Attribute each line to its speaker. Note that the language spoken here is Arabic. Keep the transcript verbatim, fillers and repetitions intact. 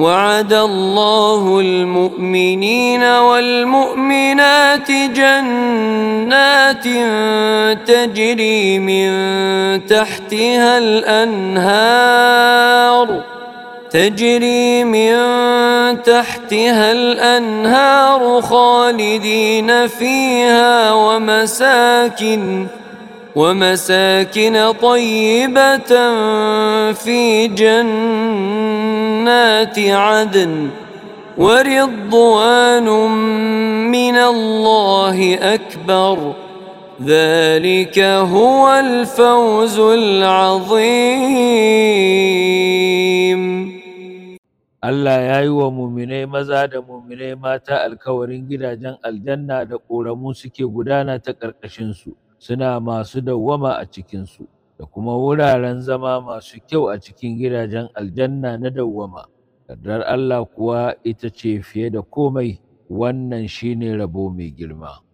Speaker 1: وعد الله المؤمنين والمؤمنات جنات تجري من تحتها الأنهار تجري من تحتها الأنهار خالدين فيها ومساكن ومساكن طيبة في جنات عدن ورضوان من الله أكبر ذلك هو الفوز العظيم.
Speaker 2: Allah ya yi wa muminai maza da muminai mata alkawarin gidajen aljanna da ƙoramu suke gudana ta ƙarƙashinsu, suna masu dawwama a cikinsu, da kuma wuraren zama masu kyau a cikin gidajen aljanna na dawwama. Yardar Allah kuwa ita ce fiye da komai, wannan shine rabo mai girma.